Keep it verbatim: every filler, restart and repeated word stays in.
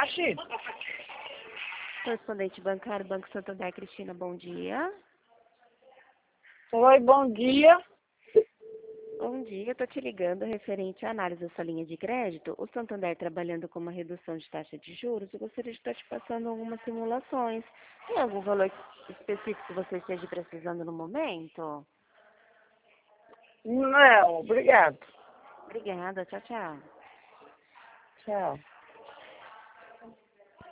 Ache. Correspondente bancário, Banco Santander, Cristina, bom dia. Oi, bom dia. Bom dia, eu tô te ligando referente à análise da sua linha de crédito. O Santander trabalhando com uma redução de taxa de juros, eu gostaria de estar te passando algumas simulações. Tem algum valor específico que você esteja precisando no momento? Não, obrigado. Obrigada, tchau, tchau. Tchau.